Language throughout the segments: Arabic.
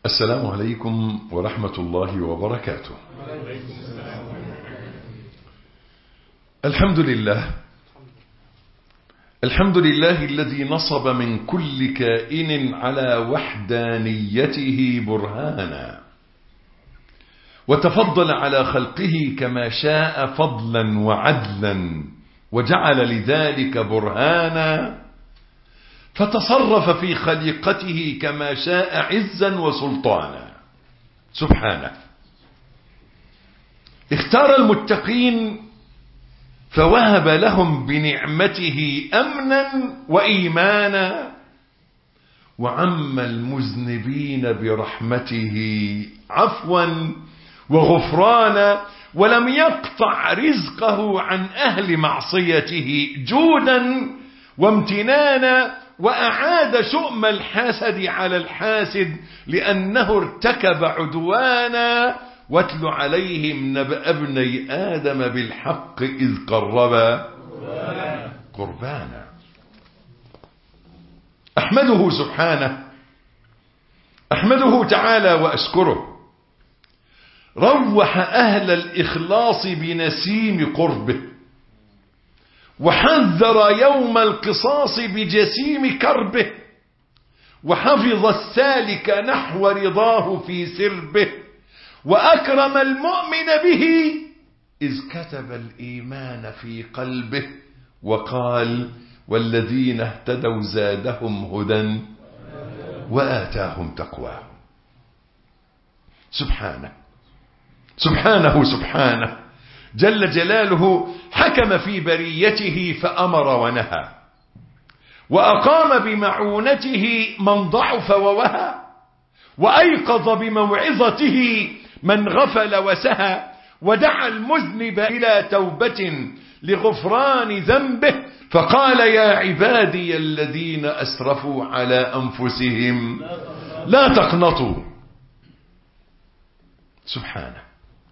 السلام عليكم ورحمة الله وبركاته. الحمد لله الذي نصب من كل كائن على وحدانيته برهانا، وتفضل على خلقه كما شاء فضلا وعدلا، وجعل لذلك برهانا، فتصرف في خليقته كما شاء عزا وسلطانا. سبحانه. اختار المتقين فوهب لهم بنعمته أمنا وإيمانا، وعم المذنبين برحمته عفوا وغفرانا، ولم يقطع رزقه عن أهل معصيته جودا وامتنانا، وأعاد شؤم الحاسد على الحاسد لأنه ارتكب عدوانا. واتل عليهم نبأ ابني آدم بالحق إذ قربا قربانا. أحمده سبحانه، أحمده تعالى وأشكره. روح أهل الإخلاص بنسيم قربه، وحذر يوم القصاص بجسيم كربه، وحفظ السالك نحو رضاه في سربه، وأكرم المؤمن به إذ كتب الإيمان في قلبه، وقال والذين اهتدوا زادهم هدى وآتاهم تقواهم. سبحانه سبحانه سبحانه جل جلاله، حكم في بريته فأمر ونهى، وأقام بمعونته من ضعف ووهى، وأيقظ بموعظته من غفل وسهى، ودعا المذنب إلى توبة لغفران ذنبه، فقال يا عبادي الذين أسرفوا على أنفسهم لا تقنطوا. سبحانه.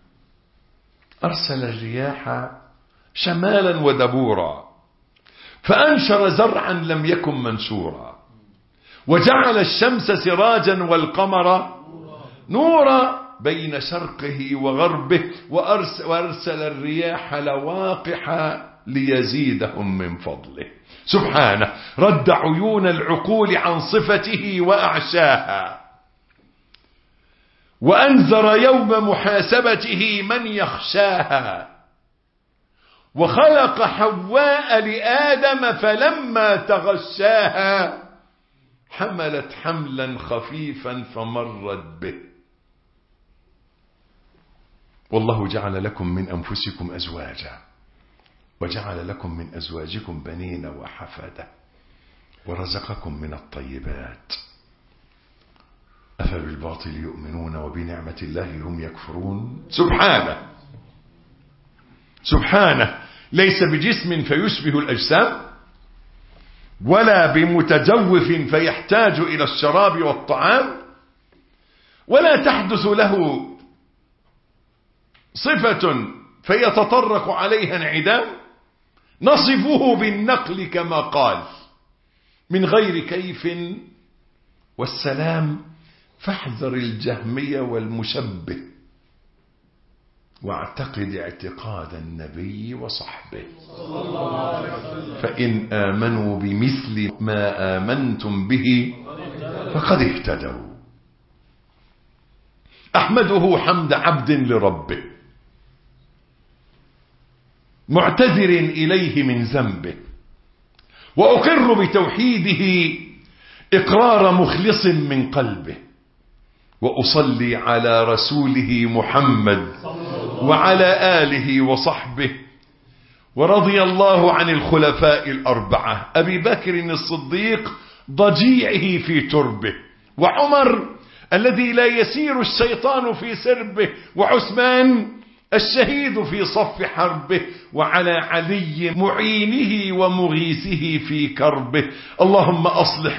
أرسل الرياح شمالا ودبورا، فأنشر زرعا لم يكن منشورا، وجعل الشمس سراجا والقمر نورا بين شرقه وغربه، وأرسل الرياح لواقح ليزيدهم من فضله. سبحانه. رد عيون العقول عن صفته وأعشاها، وأنذر يوم محاسبته من يخشاها، وخلق حواء لآدم فلما تغشاها حملت حملا خفيفا فمرت به. والله جعل لكم من أنفسكم أزواجا، وجعل لكم من أزواجكم بنين وحفدة، ورزقكم من الطيبات، أفبالباطل يؤمنون وبنعمة الله هم يكفرون. سبحانه سبحانه. ليس بجسم فيشبه الأجسام، ولا بمتجوف فيحتاج إلى الشراب والطعام، ولا تحدث له صفة فيتطرق عليها انعدام. نصفه بالنقل كما قال من غير كيف والسلام، فاحذر الجهمية والمشبه، واعتقد اعتقاد النبي وصحبه، فإن آمنوا بمثل ما آمنتم به فقد اهتدوا. أحمده حمد عبد لربه، معتذر إليه من ذنبه، وأقر بتوحيده إقرار مخلص من قلبه، وأصلي على رسوله محمد وعلى آله وصحبه. ورضي الله عن الخلفاء الأربعة: أبي بكر الصديق ضجيعه في تربه، وعمر الذي لا يسير الشيطان في سربه، وعثمان الشهيد في صف حربه، وعلى علي معينه ومغيثه في كربه. اللهم أصلح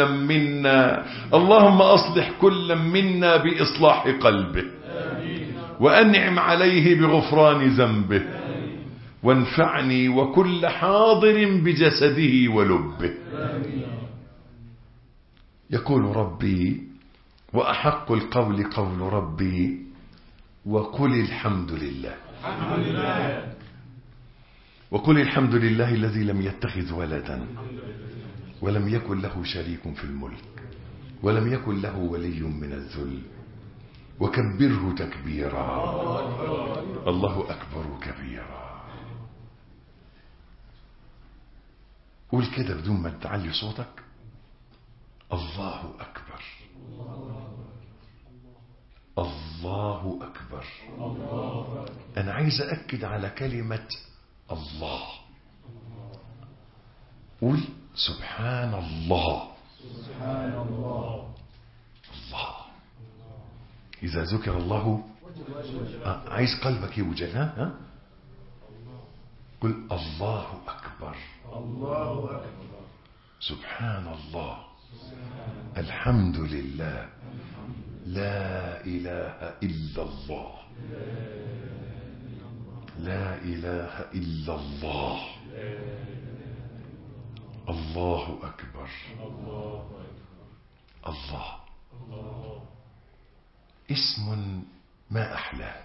كل منا بإصلاح قلبه، وأنعم عليه بغفران ذنبه، وانفعني وكل حاضر بجسده ولبه. يقول ربي: وأحق القول قول ربي وقل الحمد لله. وقل الحمد لله الذي لم يتخذ ولدا ولم يكن له شريك في الملك ولم يكن له ولي من الذل وكبره تكبيرا. الله أكبر كبيرا. قول كده بدون ما تعلي صوتك: الله أكبر. الله أكبر. أنا عايز أأكد على كلمة الله. قول سبحان الله. الله. إذا ذكر الله عايز قلبك يوجد. ها قل الله أكبر. سبحان الله. الحمد لله. لا إله إلا الله. لا إله إلا الله. الله أكبر. الله اسم ما أحلاه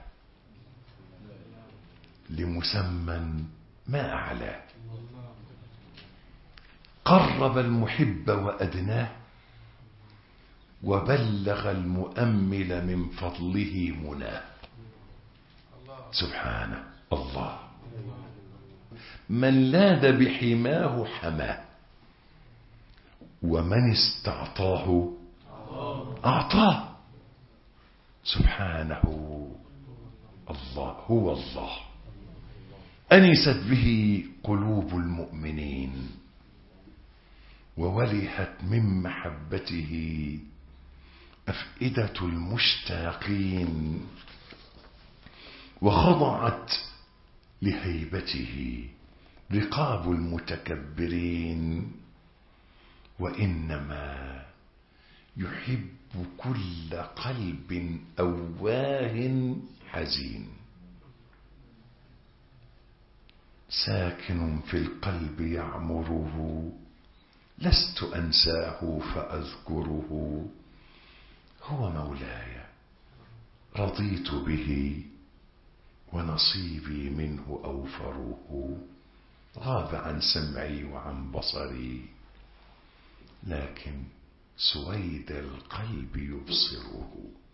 لمسمى ما أعلاه. قرب المحب وأدناه وبلغ المؤمل من فضله مناه. سبحانه. الله من لاذ بحماه حماه ومن استعطاه أعطاه. سبحانه. الله هو الله. أنست به قلوب المؤمنين وولهت من محبته أفئدة المشتاقين وخضعت لهيبته رقاب المتكبرين. وإنما يحب كل قلب أواه حزين ساكن في القلب يعمره لست أنساه فأذكره. هو مولاي رضيت به ونصيبي منه أوفره. غاب عن سمعي وعن بصري لكن سويد القلب يبصره.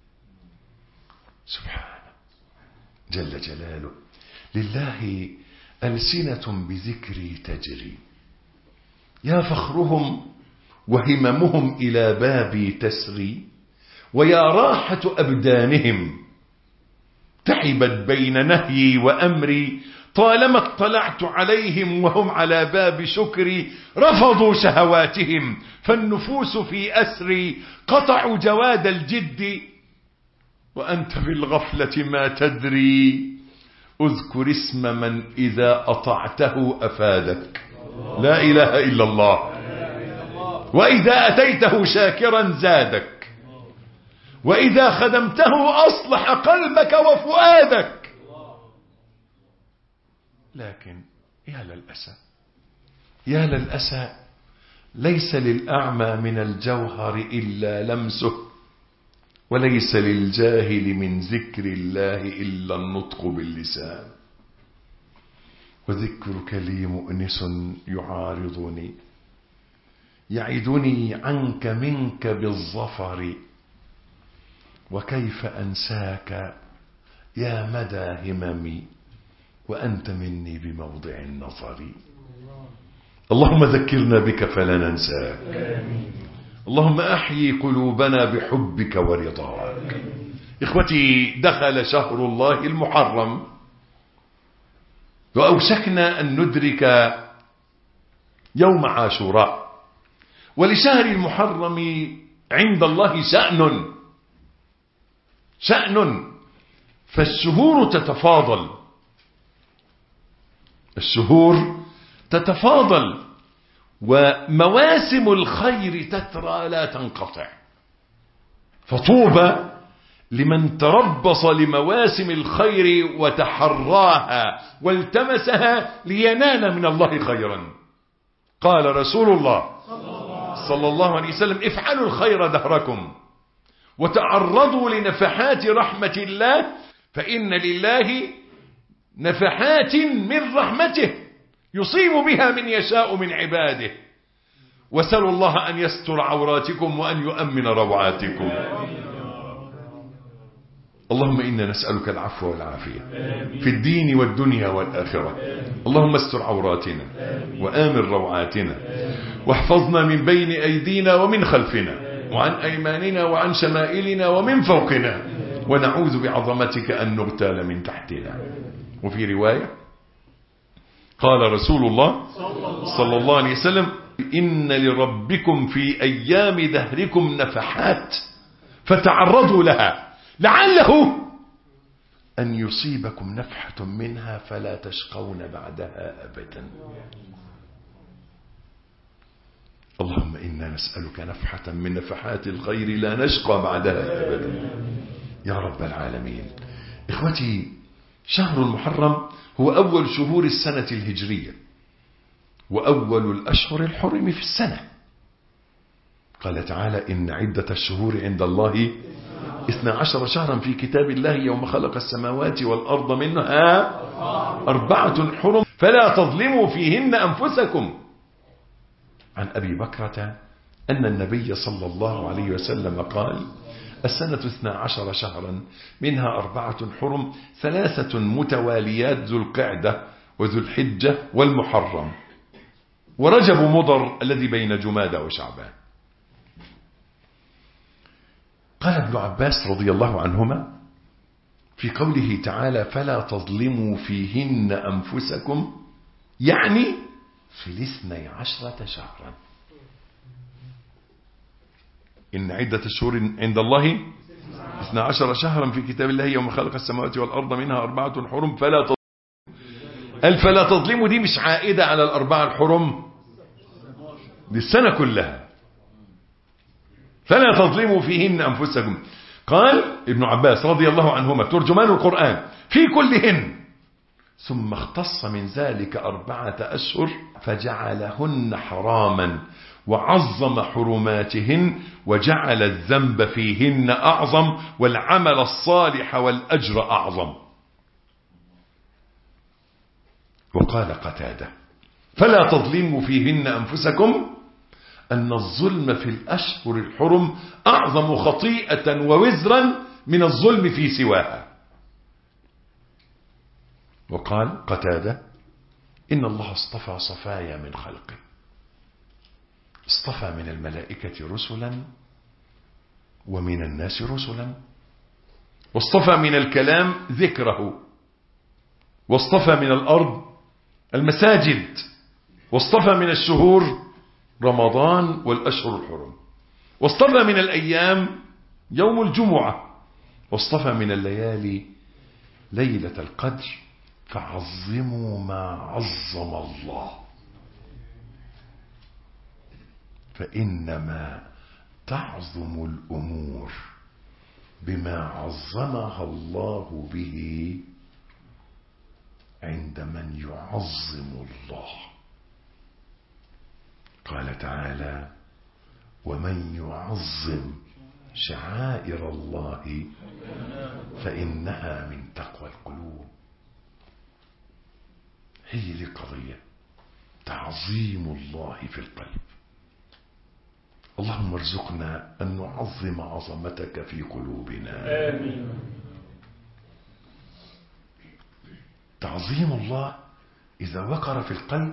سبحانه جل جلاله. لله ألسنة بذكري تجري يا فخرهم وهممهم إلى بابي تسري ويا راحة أبدانهم تعبت بين نهيي وأمري. طالما اطلعت عليهم وهم على باب شكري رفضوا شهواتهم فالنفوس في أسري. قطعوا جواد الجد وأنت بالغفلة ما تدري. اذكر اسم من إذا أطعته أفادك. لا إله إلا الله. وإذا أتيته شاكرا زادك وإذا خدمته أصلح قلبك وفؤادك. لكن يا للأسى يا للأسى ليس للأعمى من الجوهر إلا لمسه وليس للجاهل من ذكر الله إلا النطق باللسان. وذكرك لي مؤنس يعارضني يعدني عنك منك بالظفر. وكيف أنساك يا مدى هممي وأنت مني بموضع النظر. اللهم ذكرنا بك فلا ننساك. اللهم أحيي قلوبنا بحبك ورضاك. إخوتي دخل شهر الله المحرم وأوشكنا أن ندرك يوم عاشوراء. ولشهر المحرم عند الله شأن فالشهور تتفاضل. الشهور تتفاضل ومواسم الخير تترى لا تنقطع. فطوبى لمن تربص لمواسم الخير وتحراها والتمسها لينال من الله خيرا. قال رسول الله صلى الله عليه وسلم افعلوا الخير دهركم وتعرضوا لنفحات رحمة الله، فإن لله نفحات من رحمته يصيب بها من يشاء من عباده. وسلوا الله أن يستر عوراتكم وأن يؤمن روعاتكم. اللهم إنا نسألك العفو والعافية في الدين والدنيا والآخرة. اللهم استر عوراتنا وآمن روعاتنا، واحفظنا من بين أيدينا ومن خلفنا وعن أيماننا وعن شمائلنا ومن فوقنا، ونعوذ بعظمتك أن نغتال من تحتنا. وفي رواية قال رسول الله صلى الله عليه وسلم: إن لربكم في أيام دهركم نفحات فتعرضوا لها لعله أن يصيبكم نفحة منها فلا تشقون بعدها أبدا. اللهم إنا نسألك نفحة من نفحات الخير لا نشقى بعدها أبدا يا رب العالمين. إخوتي، شهر المحرم هو أول شهور السنة الهجرية وأول الأشهر الحرم في السنة. قال تعالى: إن عدة الشهور عند الله 12 شهرا في كتاب الله يوم خلق السماوات والأرض منها 4 حرم فلا تظلموا فيهن أنفسكم. عن أبي بكرة أن النبي صلى الله عليه وسلم قال: السنة 12 شهرا منها 4 حرم، 3 متواليات ذو القعدة وذو الحجة والمحرم ورجب مضر الذي بين جمادى وشعبان. قال ابن عباس رضي الله عنهما في قوله تعالى: فلا تظلموا فيهن أنفسكم، يعني في 12 شهرا. إن عدة الشهور عند الله 12 شهرا في كتاب الله يوم خلق السماوات والأرض منها 4 حرم فلا تظلموا. فلا تظلموا دي مش عائدة على 4 الحرم، دي السنة كلها. فلا تظلموا فيهن أنفسكم. قال ابن عباس رضي الله عنهما ترجمان القرآن: في كلهن. ثم اختص من ذلك 4 أشهر فجعلهن حراما وعظم حرماتهن وجعل الذنب فيهن أعظم والعمل الصالح والأجر أعظم. وقال قتادة: فلا تظلموا فيهن أنفسكم، أن الظلم في الأشهر الحرم أعظم خطيئة ووزرا من الظلم في سواها. وقال قتادة: إن الله اصطفى صفايا من خلقه، اصطفى من الملائكة رسلا ومن الناس رسلا، واصطفى من الكلام ذكره، واصطفى من الأرض المساجد، واصطفى من الشهور رمضان والأشهر الحرم، واصطفى من الأيام يوم الجمعة، واصطفى من الليالي ليلة القدر. فعظموا ما عظم الله، فإنما تعظم الأمور بما عظمها الله به عند من يعظم الله. قال تعالى: ومن يعظم شعائر الله فإنها من تقوى القلوب. هي دي القضية، تعظيم الله في القلب. اللهم ارزقنا أن نعظم عظمتك في قلوبنا. آمين. تعظيم الله إذا وقر في القلب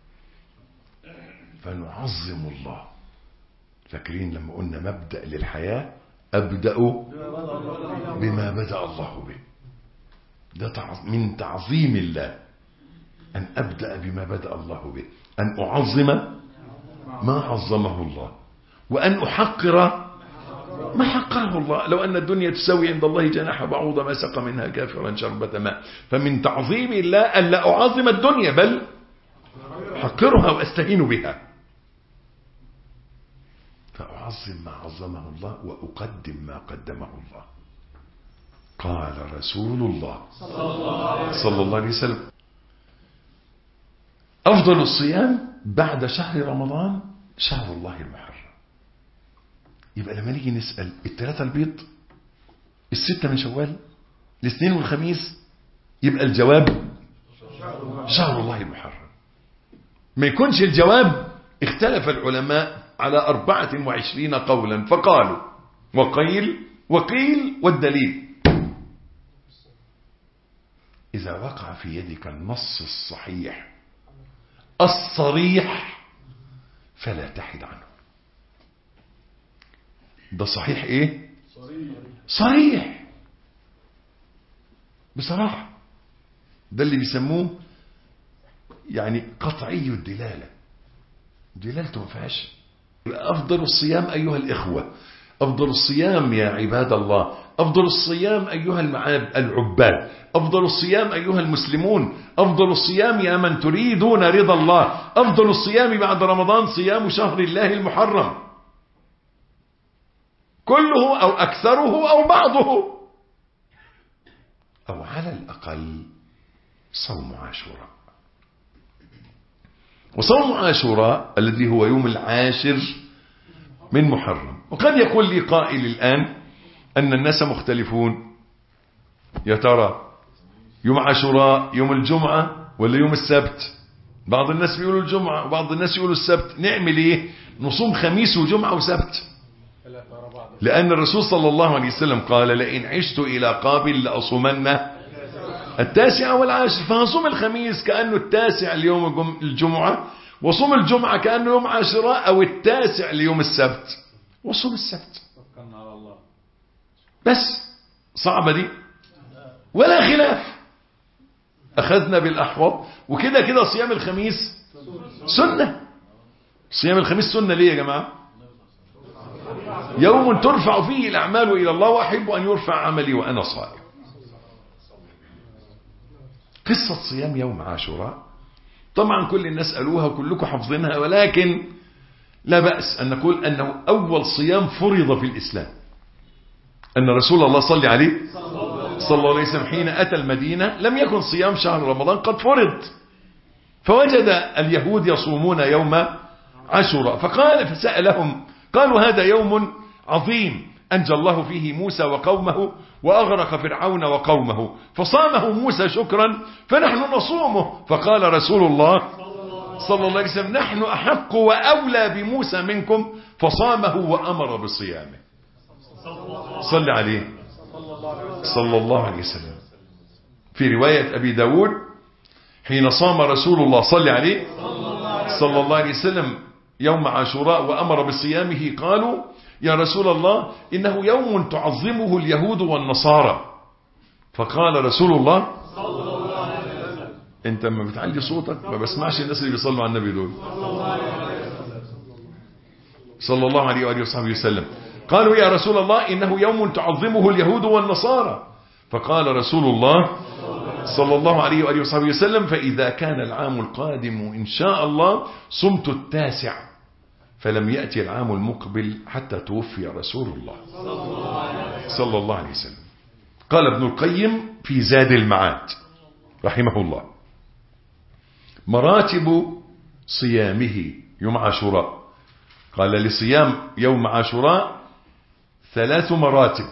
فنعظم الله. فاكرين لما قلنا مبدأ للحياة: أبدأ بما بدأ الله به. ده من تعظيم الله، أن أبدأ بما بدأ الله به، أن أعظم ما عظمه الله، وأن أحقر ما حقره الله. لو أن الدنيا تساوي عند الله جناح بعوضة ما سقى منها كافرا شربة ماء. فمن تعظيم الله أن لا أعظم الدنيا بل أحقرها وأستهين بها، فأعظم ما عظمه الله وأقدم ما قدمه الله. قال رسول الله صلى الله عليه وسلم: أفضل الصيام بعد شهر رمضان شهر الله المحرم. يبقى لما نيجي نسأل 3 البيض، 6 من شوال، 2 والخميس، يبقى الجواب شهر الله المحرم. ما يكونش الجواب اختلف العلماء على 24 قولا، فقالوا وقيل والدليل. إذا وقع في يدك النص الصحيح الصريح فلا تحد عنه. ده صحيح ايه؟ صريح بصراحة. ده اللي بيسموه يعني قطعي الدلالة، دلالته ما فيهاش. أفضل الصيام أيها الإخوة، أفضل الصيام يا عباد الله، أفضل الصيام أيها العباد، أفضل الصيام أيها المسلمون، أفضل الصيام يا من تريدون رضا الله، أفضل الصيام بعد رمضان صيام شهر الله المحرم، كله أو أكثره أو بعضه، أو على الأقل صوم عاشوراء. وصوم عاشوراء الذي هو يوم 10 من محرم. وقد يقول لي قائل الآن أن الناس مختلفون، يا ترى يوم عاشوراء يوم الجمعة ولا يوم السبت؟ بعض الناس بيقولوا الجمعة وبعض الناس يقولوا السبت. نعمل ايه؟ نصوم خميس وجمعة وسبت، لأن الرسول صلى الله عليه وسلم قال لئن عشت إلى قابل لأصومن 9 و10، فهصوم الخميس كأنه 9 ليوم الجمعة، وصوم الجمعة كأنه يوم عاشوراء، أو 9 ليوم السبت، وصوم السبت. بس صعبة دي ولا خلاف، أخذنا بالأحوط. وكده كده صيام الخميس سنة. صيام الخميس سنة ليه يا جماعة؟ يوم ترفع فيه الأعمال إلى الله، وأحب أن يرفع عملي وأنا صائم. قصة صيام يوم عاشوراء طبعا كل الناس قالوها وكلكم حافظينها، ولكن لا بأس أن نقول أنه أول صيام فرض في الإسلام، أن رسول الله صلى الله عليه وسلم حين أتى المدينة لم يكن صيام شهر رمضان قد فرض، فوجد اليهود يصومون يوم عاشوراء، فسألهم قالوا هذا يوم عظيم أنجى الله فيه موسى وقومه وأغرق فرعون وقومه، فصامه موسى شكرا فنحن نصومه. فقال رسول الله صلى الله عليه وسلم نحن أحق وأولى بموسى منكم، فصامه وأمر بصيامه. صلى عليه صلى الله عليه وسلم. في رواية أبي داود حين صام رسول الله صلى عليه صلى الله عليه وسلم يوم عاشوراء وأمر بصيامه، قالوا يا رسول الله إنه يوم تعظمه اليهود والنصارى. فقال رسول الله انت ما بتعلي صوتك ما بسمعش الناس اللي بيصلوا على النبي دول صلى الله عليه وآله وصحبه وسلم. قالوا يا رسول الله إنه يوم تعظمه اليهود والنصارى. فقال رسول الله صلى الله عليه وآله وصحبه وسلم فإذا كان العام القادم إن شاء الله صمت 9، فلم يأتي العام المقبل حتى توفي رسول الله صلى الله عليه وسلم. قال ابن القيم في زاد المعاد رحمه الله مراتب صيامه يوم عاشوراء، قال لصيام يوم عاشوراء 3 مراتب.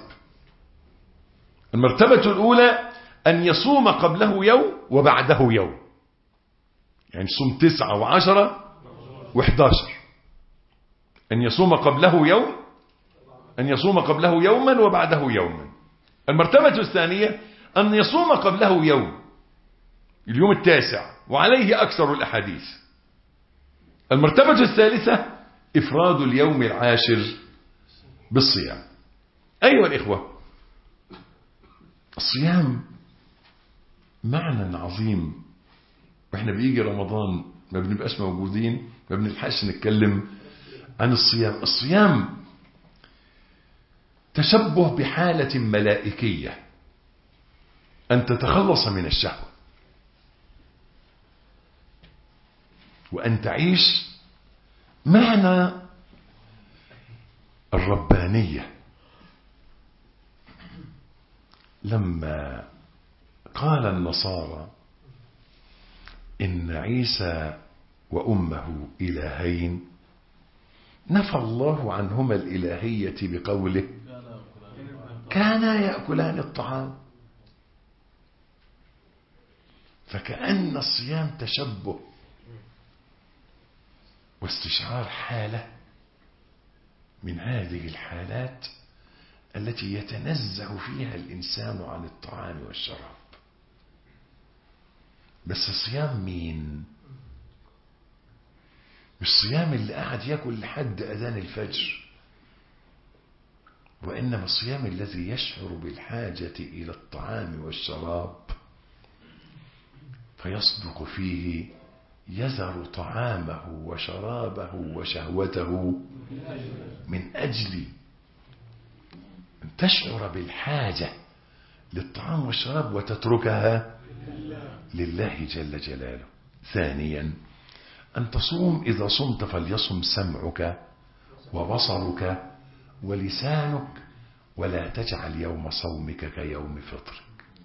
المرتبة الأولى أن يصوم قبله يوم وبعده يوم، يعني صوم 9 و10 و11. أن يصوم قبله يوم، أن يصوم قبله يوما وبعده يوما. المرتبة الثانية أن يصوم قبله يوم، اليوم 9، وعليه أكثر الأحاديث. المرتبة الثالثة إفراد اليوم 10 بالصيام. أيها الإخوة، الصيام معنى عظيم، وإحنا بيجي رمضان ما بنبقاش موجودين، ما بنلحقش نتكلم عن الصيام. الصيام تشبه بحالة ملائكية، أن تتخلص من الشهوة وأن تعيش معنى الربانية. لما قال النصارى إن عيسى وأمه إلهين، نفى الله عنهما الإلهية بقوله كانا يأكلان الطعام. فكأن الصيام تشبه واستشعار حالة من هذه الحالات التي يتنزه فيها الإنسان عن الطعام والشراب. بس صيام مين؟ مش صيام اللي قاعد ياكل لحد أذان الفجر، وإنما الصيام الذي يشعر بالحاجة إلى الطعام والشراب فيصدق فيه، يذر طعامه وشرابه وشهوته من أجل أن تشعر بالحاجة للطعام والشراب وتتركها لله جل جلاله. ثانيا أن تصوم إذا صمت فليصم سمعك وبصرك ولسانك، ولا تجعل يوم صومك كيوم فطرك.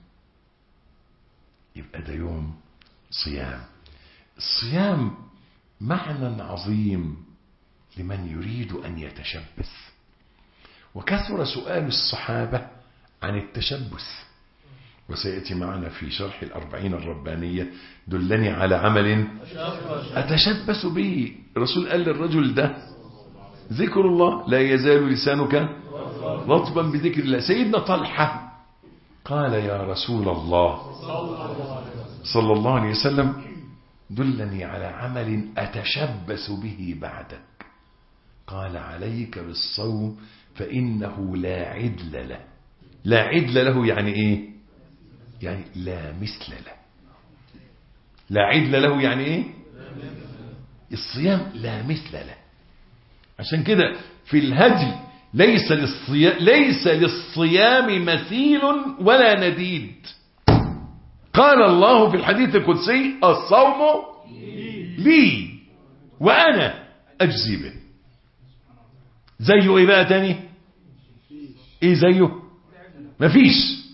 يبقى ده يوم صيام. الصيام معنى عظيم لمن يريد أن يتشبث، وكثر سؤال الصحابة عن التشبث، وسيأتي معنا في شرح الأربعين الربانية دلني على عمل أتشبث به. الرسول قال للرجل ده ذكر الله، لا يزال لسانك رطبا بذكر الله. سيدنا طلحة قال يا رسول الله صلى الله عليه وسلم دلني على عمل أتشبث به بعدك. قال عليك بالصوم فإنه لا عدل له. لا عدل له يعني إيه؟ يعني لا مثل له. لا عدل له يعني إيه؟ الصيام لا مثل له. عشان كده في الهدي ليس للصيام مثيل ولا نديد. قال الله في الحديث القدسي الصوم لي وأنا أجزي به. زيه إيه بقى تاني؟ إيه زيه؟ مفيش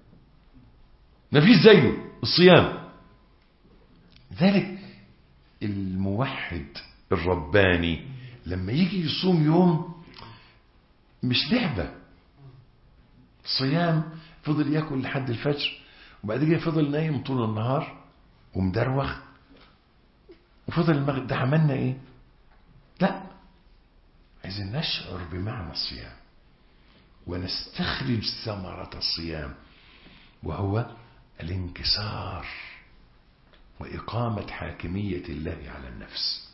زيه الصيام. ذلك الموحد الرباني لما يجي يصوم يوم مش لعبة. صيام فضل يأكل لحد الفجر، وبعد كده فضل نايم طول النهار ومدروخ وفضل المغرب. ده عملنا ايه؟ لا، عايزين نشعر بمعنى الصيام ونستخرج ثمرة الصيام، وهو الانكسار وإقامة حاكمية الله على النفس.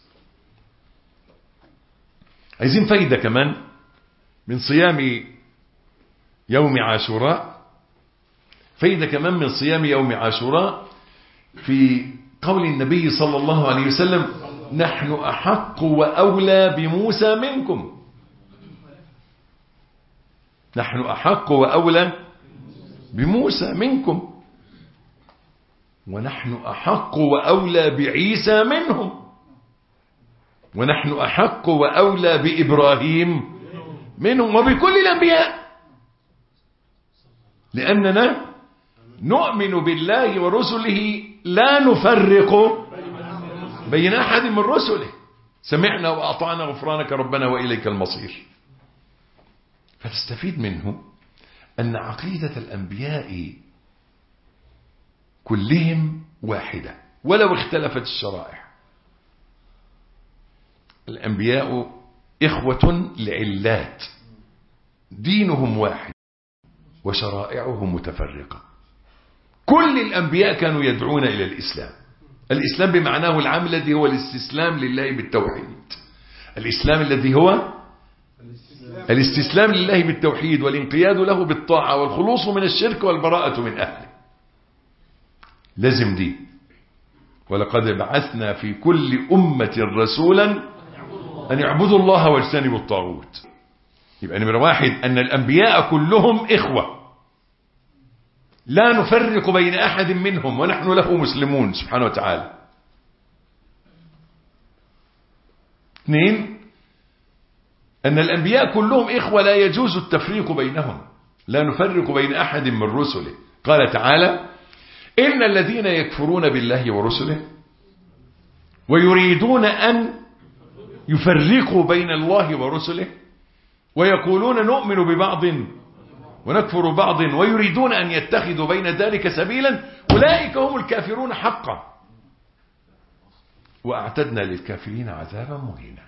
عايزين فايدة كمان من صيام يوم عاشوراء. فايدة كمان من صيام يوم عاشوراء في قول النبي صلى الله عليه وسلم نحن أحق وأولى بموسى منكم. نحن أحق وأولى بموسى منكم، ونحن أحق وأولى بعيسى منهم، ونحن أحق وأولى بإبراهيم منهم، وبكل الأنبياء، لأننا نؤمن بالله ورسله لا نفرق بين أحد من رسله، سمعنا وأطعنا غفرانك ربنا وإليك المصير. فتستفيد منه أن عقيدة الأنبياء كلهم واحدة ولو اختلفت الشرائع. الأنبياء إخوة لعلات، دينهم واحد وشرائعهم متفرقة. كل الأنبياء كانوا يدعون إلى الإسلام. الإسلام بمعناه العام الذي هو الاستسلام لله بالتوحيد. الإسلام الذي هو الاستسلام لله بالتوحيد والانقياد له بالطاعة والخلوص من الشرك والبراءة من أهله. لازم دي. ولقد بعثنا في كل أمة رسولا أن يعبدوا الله واجتنبوا الطاغوت. يبقى نمرة واحد أن الأنبياء كلهم إخوة لا نفرق بين أحد منهم ونحن له مسلمون سبحانه وتعالى. اثنين، أن الأنبياء كلهم إخوة لا يجوز التفريق بينهم، لا نفرق بين أحد من رسله. قال تعالى إن الذين يكفرون بالله ورسله ويريدون أن يفرقوا بين الله ورسله ويقولون نؤمن ببعض ونكفر بعض ويريدون أن يتخذوا بين ذلك سبيلا أولئك هم الكافرون حقا وأعتدنا للكافرين عذابا مهينا.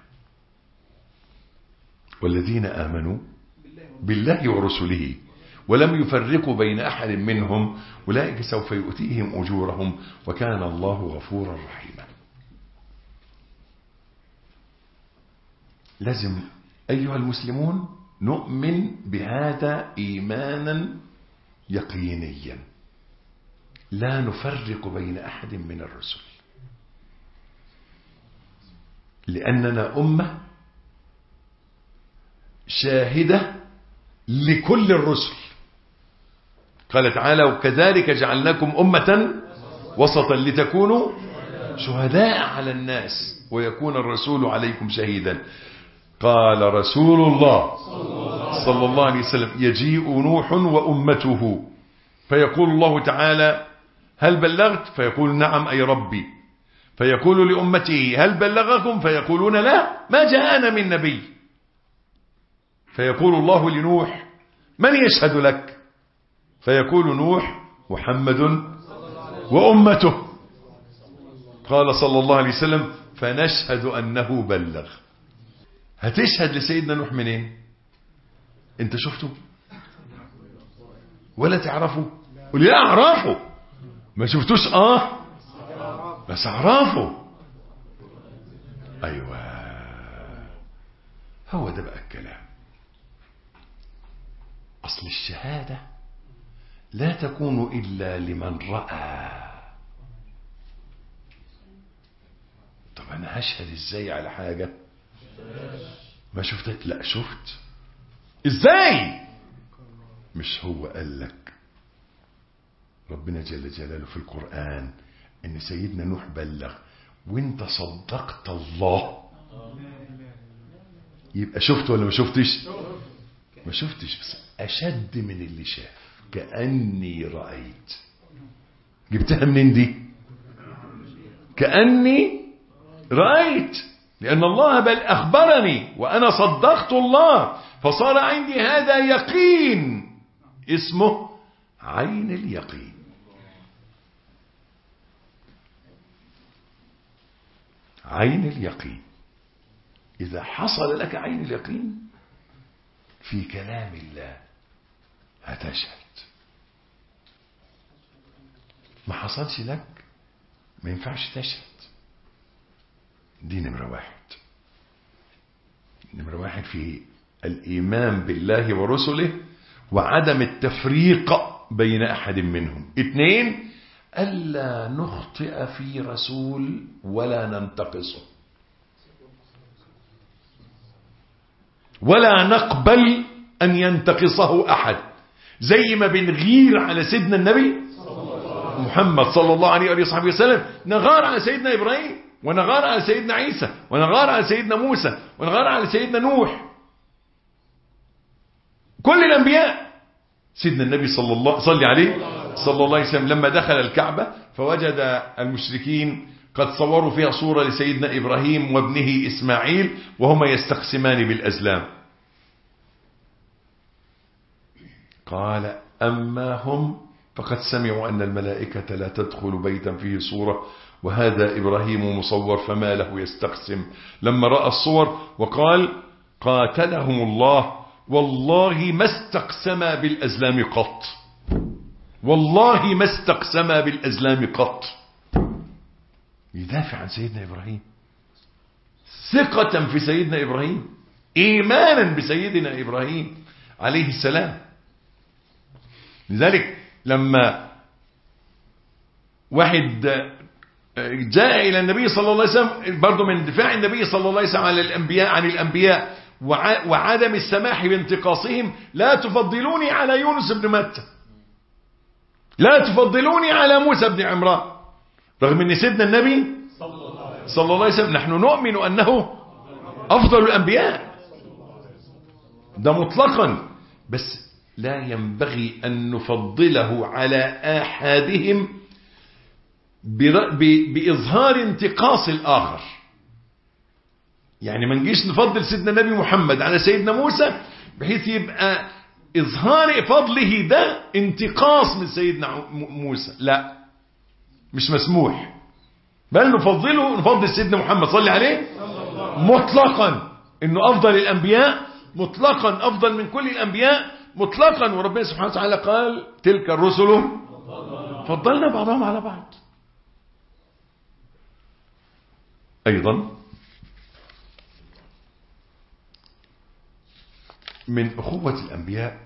والذين آمنوا بالله ورسله ولم يفرقوا بين أحد منهم أولئك سوف يؤتيهم أجورهم وكان الله غفورا رحيما. لازم أيها المسلمون نؤمن بهذا إيمانا يقينيا، لا نفرق بين أحد من الرسل، لأننا أمة شاهدة لكل الرسل. قال تعالى وكذلك جعلناكم أمة وسطا لتكونوا شهداء على الناس ويكون الرسول عليكم شهيدا. قال رسول الله صلى الله عليه وسلم يجيء نوح وأمته فيقول الله تعالى هل بلغت؟ فيقول نعم أي ربي. فيقول لأمته هل بلغكم؟ فيقولون لا ما جاءنا من نبي. فيقول الله لنوح من يشهد لك؟ فيقول نوح محمد وأمته. قال صلى الله عليه وسلم فنشهد أنه بلغ. هتشهد لسيدنا نوح منين؟ انت شفته ولا تعرفه؟ قل لا أعرفه. ما شفتوش بس أعرفه. أيوة هو ده بقى الكلام. أصل الشهادة لا تكون إلا لمن رأى. طب أنا هشهد إزاي على حاجة ما شفتها؟ لا شفت. إزاي؟ مش هو قال لك ربنا جل جلاله في القرآن إن سيدنا نوح بلغ وانت صدقت الله، يبقى شفت ولا ما شفتش؟ ما شفتش بس أشد من اللي شاف. كأني رأيت. جبتها منين دي؟ كأني رأيت، لأن الله بل أخبرني وأنا صدقت الله فصار عندي هذا يقين اسمه عين اليقين. عين اليقين. إذا حصل لك عين اليقين في كلام الله هتشهد. ما حصلش لك ما ينفعش تشهد. دي نمرة واحد. نمرة واحد في الإيمان بالله ورسله وعدم التفريق بين أحد منهم. 2 ألا نخطئ في رسول ولا ننتقصه ولا نقبل أن ينتقصه أحد. زي ما بنغير على سيدنا النبي محمد صلى الله عليه وصحبه وسلم، نغار على سيدنا إبراهيم ونغار على سيدنا عيسى ونغار على سيدنا موسى ونغار على سيدنا نوح. كل الأنبياء. سيدنا النبي صلى الله عليه وسلم لما دخل الكعبة فوجد المشركين قد صوروا فيها صورة لسيدنا إبراهيم وابنه إسماعيل وهما يستقسمان بالأزلام. قال أما هم فقد سمعوا أن الملائكة لا تدخل بيتا فيه صورة وهذا إبراهيم مصور فما له يستقسم. لما رأى الصور وقال قاتلهم الله والله ما استقسما بالأزلام قط. والله ما استقسما بالأزلام قط. يدافع عن سيدنا إبراهيم ثقة في سيدنا إبراهيم، إيمانا بسيدنا إبراهيم عليه السلام. لذلك لما واحد جاء إلى النبي صلى الله عليه وسلم برضو من دفاع النبي صلى الله عليه وسلم عن الأنبياء وعدم السماح بانتقاصهم، لا تفضلوني على يونس بن متى، لا تفضلوني على موسى بن عمران، رغم ان سيدنا النبي صلى الله عليه وسلم نحن نؤمن أنه أفضل الأنبياء ده مطلقا، بس لا ينبغي أن نفضله على أحدهم بإظهار انتقاص الآخر. يعني ما نجيش نفضل سيدنا النبي محمد على سيدنا موسى بحيث يبقى إظهار فضله ده انتقاص من سيدنا موسى، لا مش مسموح، بل نفضل سيدنا محمد صلى عليه مطلقا، انه افضل الانبياء مطلقا، افضل من كل الانبياء مطلقا. وربنا سبحانه وتعالى قال تلك الرسل فضلنا بعضهم على بعض. ايضا من اخوة الانبياء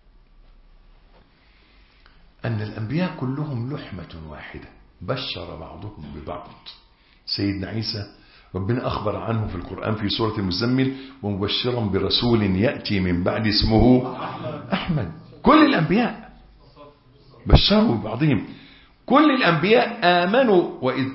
ان الانبياء كلهم لحمة واحدة بشر بعضهم ببعض. سيدنا عيسى ربنا أخبر عنه في القرآن في سورة المزمل ومبشرا برسول يأتي من بعد اسمه أحمد. كل الأنبياء بشروا ببعضهم، كل الأنبياء آمنوا. وإذ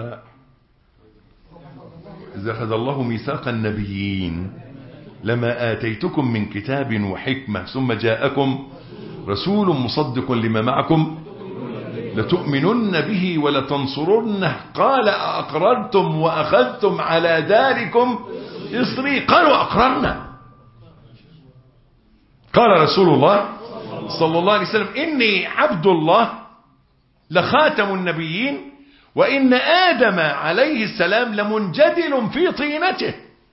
أخذ الله ميثاق النبيين لما آتيتكم من كتاب وحكمة ثم جاءكم رسول مصدق لما معكم لتؤمنن به ولتنصرنه قال أقررتم وأخذتم على ذلكم إصري قالوا أقررنا. قال رسول الله صلى الله عليه وسلم إني عبد الله لخاتم النبيين وإن آدم عليه السلام لمنجدل في طينته.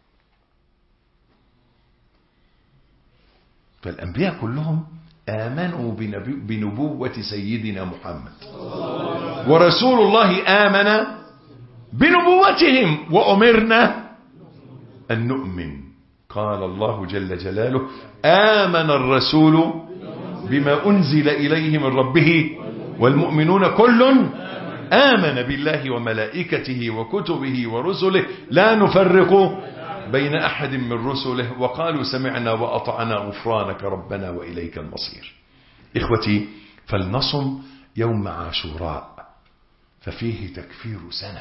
فالأنبياء كلهم آمنوا بنبوة سيدنا محمد، ورسول الله آمن بنبوتهم وأمرنا أن نؤمن. قال الله جل جلاله آمن الرسول بما أنزل إليه من ربه والمؤمنون كل آمن بالله وملائكته وكتبه ورسله لا نفرق بين أحد من رسله وقالوا سمعنا وأطعنا غفرانك ربنا وإليك المصير. إخوتي، فلنصم يوم عاشوراء ففيه تكفير سنة،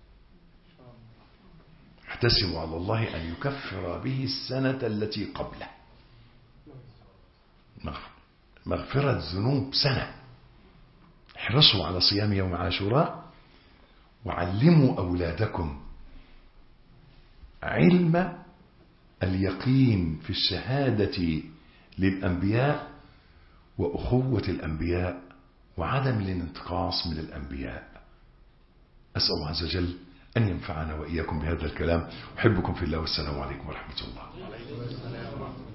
احتسبوا على الله أن يكفر به السنة التي قبله، مغفرة ذنوب سنة. احرصوا على صيام يوم عاشوراء وعلموا أولادكم علم اليقين في الشهادة للأنبياء وأخوة الأنبياء وعدم الانتقاص من الأنبياء. أسأل الله عز وجل أن ينفعنا وإياكم بهذا الكلام. أحبكم في الله والسلام عليكم ورحمة الله.